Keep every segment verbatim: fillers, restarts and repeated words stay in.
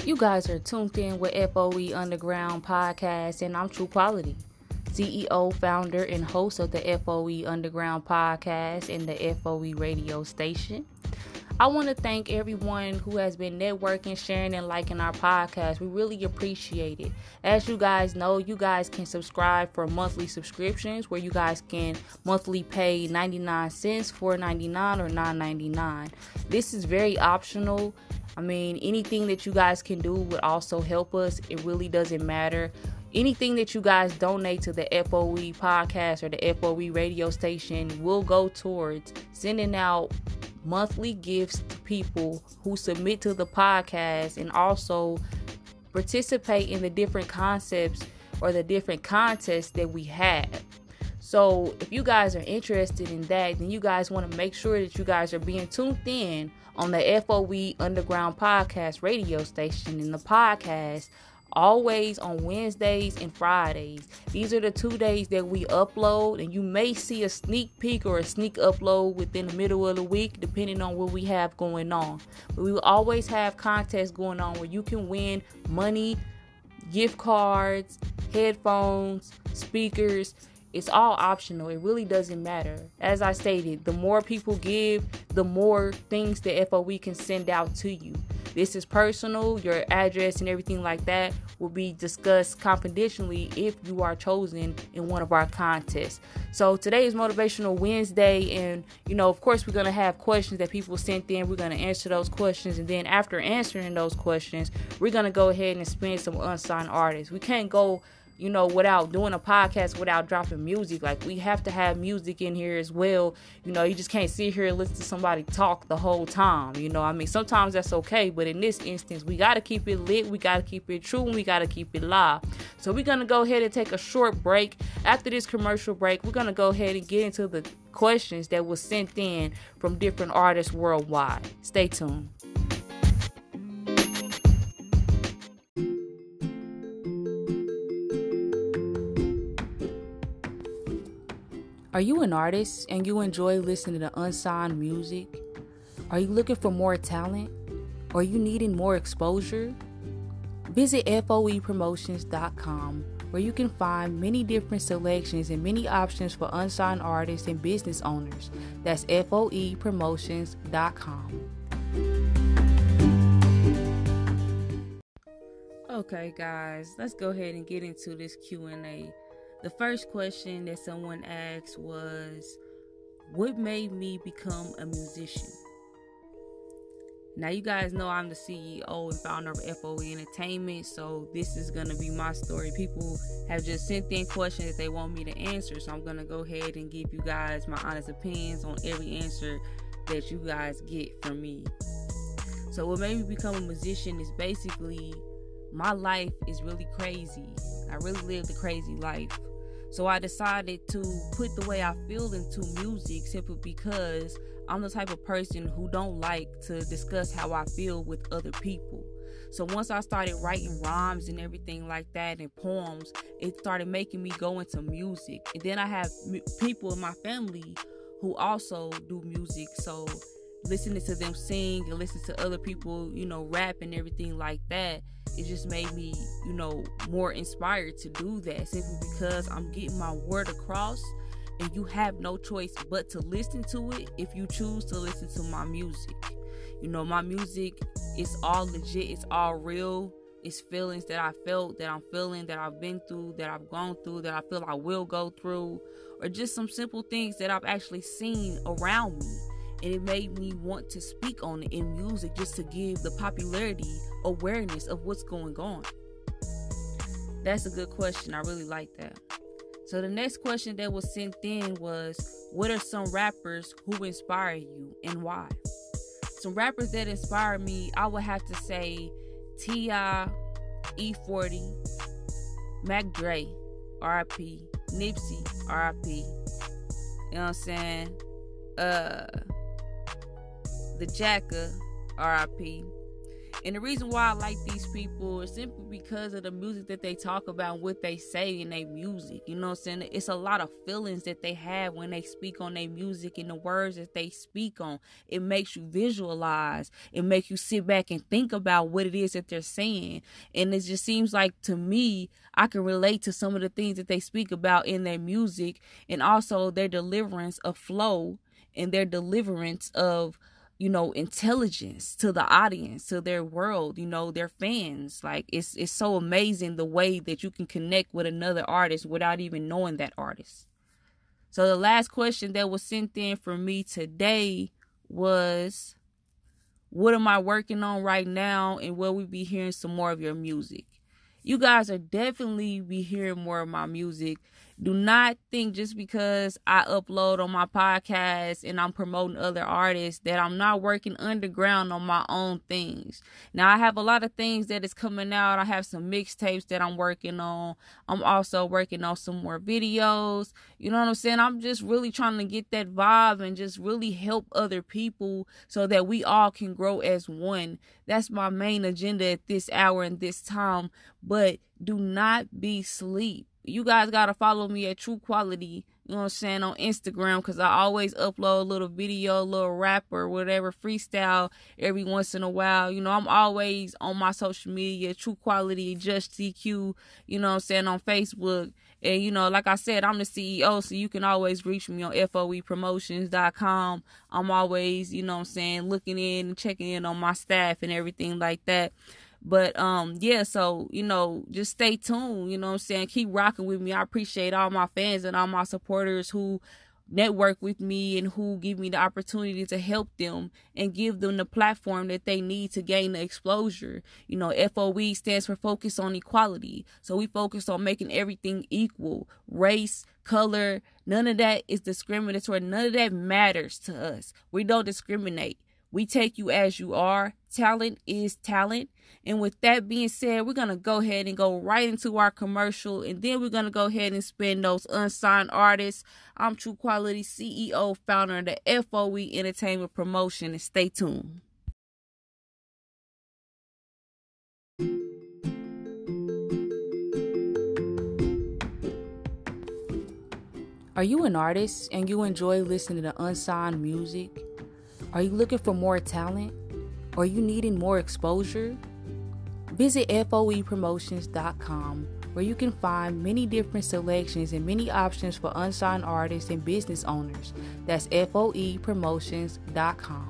You guys are tuned in with F O E Underground Podcast, and I'm True Quality, C E O, founder, and host of the F O E Underground Podcast and the F O E radio station. I want to thank everyone who has been networking, sharing, and liking our podcast. We really appreciate it. As you guys know, you guys can subscribe for monthly subscriptions where you guys can monthly pay ninety-nine cents, four ninety-nine, or nine ninety-nine. This is very optional. I mean, anything that you guys can do would also help us. It really doesn't matter. Anything that you guys donate to the F O E podcast or the F O E radio station will go towards sending out monthly gifts to people who submit to the podcast and also participate in the different concepts or the different contests that we have. So if you guys are interested in that, then you guys want to make sure that you guys are being tuned in on the F O E Underground Podcast radio station and the podcast always on Wednesdays and Fridays. These are the two days that we upload, and you may see a sneak peek or a sneak upload within the middle of the week, depending on what we have going on. But we will always have contests going on where you can win money, gift cards, headphones, speakers. It's all optional. It really doesn't matter. As I stated, the more people give, the more things the F O E can send out to you. This is personal. Your address and everything like that will be discussed confidentially if you are chosen in one of our contests. So today is Motivational Wednesday, and you know, of course, we're going to have questions that people sent in. We're going to answer those questions, and then after answering those questions, we're going to go ahead and spin some unsigned artists. We can't go you know, without doing a podcast, without dropping music. Like, we have to have music in here as well. You know, you just can't sit here and listen to somebody talk the whole time. You know, I mean, sometimes that's okay. But in this instance, we got to keep it lit. We got to keep it true. And we got to keep it live. So we're going to go ahead and take a short break. After this commercial break, we're going to go ahead and get into the questions that was sent in from different artists worldwide. Stay tuned. Are you an artist and you enjoy listening to unsigned music? Are you looking for more talent? Or are you needing more exposure? Visit F O E promotions dot com, where you can find many different selections and many options for unsigned artists and business owners. That's F O E promotions dot com. Okay, guys, let's go ahead and get into this Q and A. The first question that someone asked was, what made me become a musician? Now, you guys know I'm the C E O and founder of F O E Entertainment, so this is going to be my story. People have just sent in questions that they want me to answer, so I'm going to go ahead and give you guys my honest opinions on every answer that you guys get from me. So what made me become a musician is basically, my life is really crazy. I really lived a crazy life. So I decided to put the way I feel into music simply because I'm the type of person who don't like to discuss how I feel with other people. So once I started writing rhymes and everything like that and poems, it started making me go into music. And then I have m- people in my family who also do music. So listening to them sing and listening to other people, you know, rap and everything like that, it just made me, you know, more inspired to do that, simply because I'm getting my word across, and you have no choice but to listen to it if you choose to listen to my music. You know, my music is all legit, it's all real. It's feelings that I felt, that I'm feeling, that I've been through, that I've gone through, that I feel I will go through, or just some simple things that I've actually seen around me. And it made me want to speak on it in music, just to give the popularity awareness of what's going on. That's a good question. I really like that. So the next question that was sent in was, what are some rappers who inspire you and why? Some rappers that inspire me, I would have to say T I, E forty, Mac Dre, R I P, Nipsey, R I P. You know what I'm saying? Uh... The Jacka, R I P. And the reason why I like these people is simply because of the music that they talk about, what they say in their music. You know what I'm saying? It's a lot of feelings that they have when they speak on their music and the words that they speak on. It makes you visualize. It makes you sit back and think about what it is that they're saying. And it just seems like, to me, I can relate to some of the things that they speak about in their music, and also their deliverance of flow and their deliverance of, you know, intelligence to the audience, to their world, you know, their fans. Like, it's it's so amazing the way that you can connect with another artist without even knowing that artist. So the last question that was sent in for me today was, what am I working on right now, and will we be hearing some more of your music? You guys are definitely be hearing more of my music. Do not think just because I upload on my podcast and I'm promoting other artists that I'm not working underground on my own things. Now, I have a lot of things that is coming out. I have some mixtapes that I'm working on. I'm also working on some more videos. You know what I'm saying? I'm just really trying to get that vibe and just really help other people so that we all can grow as one. That's my main agenda at this hour and this time. But do not be asleep. You guys got to follow me at True Quality, you know what I'm saying, on Instagram, because I always upload a little video, a little rap or whatever, freestyle every once in a while. You know, I'm always on my social media, True Quality, Just T Q, you know what I'm saying, on Facebook. And, you know, like I said, I'm the C E O, so you can always reach me on F O E promotions dot com. I'm always, you know what I'm saying, looking in and checking in on my staff and everything like that. But, um, yeah, so, you know, just stay tuned, you know what I'm saying? Keep rocking with me. I appreciate all my fans and all my supporters who network with me and who give me the opportunity to help them and give them the platform that they need to gain the exposure. You know, F O E stands for Focus on Equality. So we focus on making everything equal. Race, color, none of that is discriminatory. None of that matters to us. We don't discriminate. We take you as you are. Talent is talent. And with that being said, we're going to go ahead and go right into our commercial. And then we're going to go ahead and spin those unsigned artists. I'm True Quality C E O, founder of the F O E Entertainment Promotion. And stay tuned. Are you an artist and you enjoy listening to unsigned music? Are you looking for more talent? Are you needing more exposure? Visit F O E promotions dot com, where you can find many different selections and many options for unsigned artists and business owners. That's F O E promotions dot com.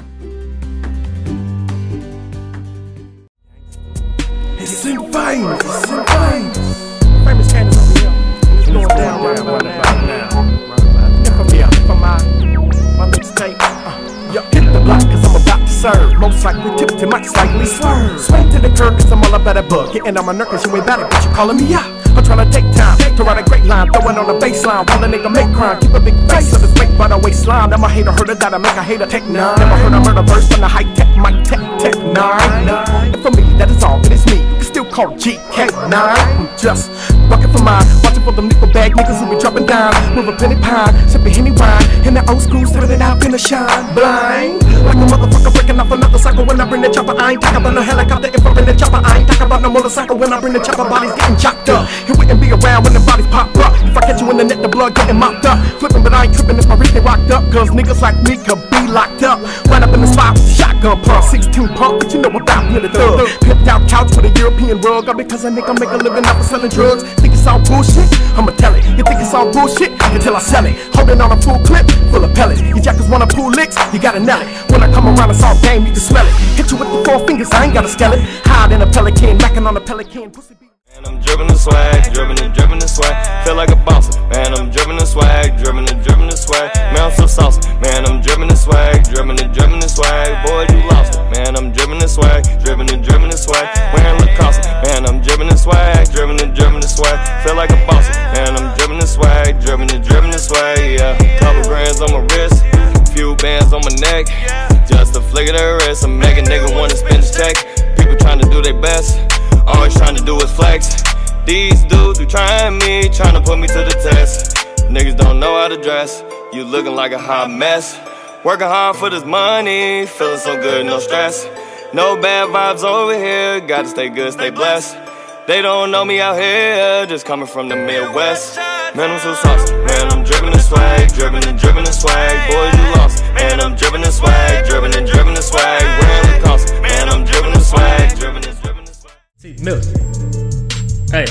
It's in vain. It's in vain. Famous Candace over here. It's going down right about now. And from here, from my my mixtape. Uh. Yo, hit the block cause I'm about to serve. Most likely tip to might slightly swerve. Swing to the curb cause I'm all about a bug. Getting on my nerve cause you ain't about it, but you calling me out. I'm trying to take time to write a great line, throw it on the baseline while a nigga make crime. Keep a big face of his weight by the waistline. Never hater heard it that I make a hater take nine. Never heard a murder verse from the high tech, mic tech, tech nine. And for me, that is all, it is me. You can still call G K nine. I'm just bucking for mine, watching for them nickel bag niggas who be dropping down. With a penny pie, sipping Henny wine. And the old school started it out in the shine. Blind, like a motherfucker breaking off another cycle. When I bring the chopper, I ain't talking about no helicopter. If I bring the chopper, I ain't talking about no motorcycle. When I bring the chopper, bodies getting chopped up. It wouldn't be around when the bodies pop up. If I catch you in the net, the blood getting mopped up. Flipping, but I ain't tripping if my wrist ain't rocked up. Cause niggas like me could be locked up. Right up in the spot with the shotgun pump. sixteen pump, but you know about me, the thug. Pimped out couch with a European rug. All because a nigga make a living off of selling drugs. Think it's all bullshit? I'ma tell it. You think it's all bullshit? Until I sell it. Holding on a full clip, full of pellets. You jackers wanna pull licks? You gotta nail it. When I come around, it's all game, you can smell it. Hit you with the four fingers, I ain't got a skeleton. Hide in a pelican, macking on a pelican. Pussy beat. Man, I'm drippin' the swag, drippin' and drippin' the swag. Feel like a bouncer. Man, I'm drippin' the swag, drippin' and drippin' the swag. Man, I'm so saucy. Man, I'm drippin' the swag, drippin' and drippin' the swag. Boy, you lost it. Man, I'm drippin' the swag, drippin' and drippin' the swag. Wearing Lacoste. Man, I'm drippin' the swag, drippin' and drippin' the swag. Feel like a bouncer. Man, I'm drippin' the swag, drippin' and drippin' the swag. Yeah, couple grands on my wrist, few bands on my neck. Just a flick of the wrist, I make a nigga wanna spend his check. People trying to do their best, always trying to do is flex. These dudes who trying me, trying to put me to the test. Niggas don't know how to dress, you looking like a hot mess. Working hard for this money, feeling so good, no stress. No bad vibes over here, gotta stay good, stay blessed. They don't know me out here, just coming from the Midwest. Man, I'm so saucy, man, I'm drippin' the swag, drippin' and drippin' the swag. Boys, you lost, man, I'm drippin' the swag, drippin' and drippin' the swag. Wearing the cost, man, I'm drippin' the swag, drippin' and drippin' the swag. See, Mills. Hey.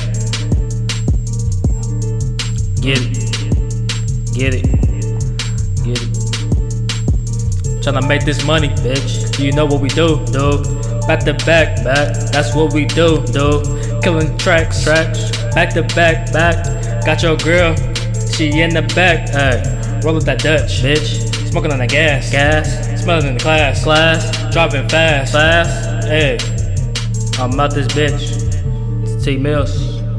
Get it. Get it. Get it. Tryna make this money, bitch. You know what we do, do. Back to back, back. That's what we do, do. Killing tracks, tracks. Back to back, back. Got your girl, she in the back. Hey, roll up that Dutch, bitch. Smoking on the gas, gas. Smelling in the class, class. Driving fast, fast. Hey, I'm out this bitch. It's T Mills.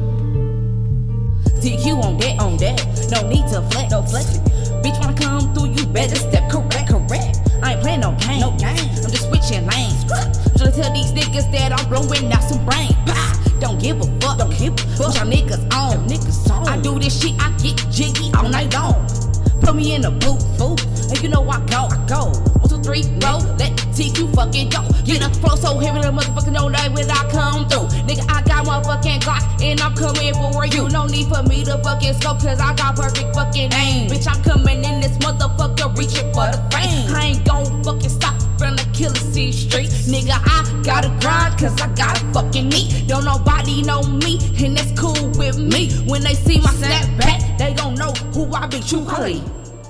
T Q on that, on that. No need to flex, no flex. Bitch wanna come through, you better step correct, correct. I ain't playing no game, no game. I'm just switching lanes. I'm trying to tell these niggas that I'm blowing out some brain. Don't give a fuck, don't give a fuck. Y'all niggas on, niggas on. I do this shit, I get jiggy all night long. Put me in a booth, fool, and you know I go, I go. One, two, three, roll, let T Q fucking go. Get a flow so heavy, the motherfucking no night when I come through. Nigga, I got motherfucking Glock, and I'm coming for you. No need for me to fucking scope, cause I got perfect fucking aim. Bitch, I'm coming in this motherfucker, reaching for the fame. I ain't gon' fucking stop from the Killer C Street. Nigga, I gotta grind, cause I gotta fucking eat. Don't nobody know me, and that's cool with me. When they see my snapback, they gon' know who I be, True Quality.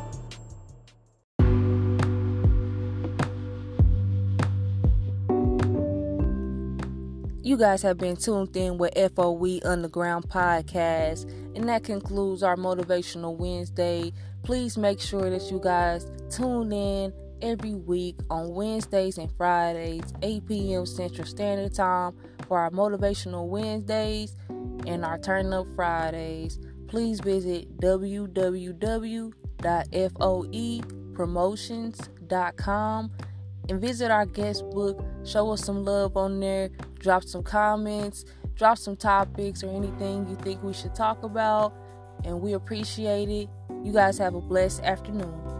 You guys have been tuned in with F O E Underground Podcast, and that concludes our Motivational Wednesday. Please make sure that you guys tune in every week on Wednesdays and Fridays, eight p.m. Central Standard Time, for our Motivational Wednesdays and our Turn Up Fridays. Please visit w w w dot f o e promotions dot com and visit our guest book. Show us some love on there. Drop some comments, drop some topics or anything you think we should talk about, and we appreciate it. You guys have a blessed afternoon.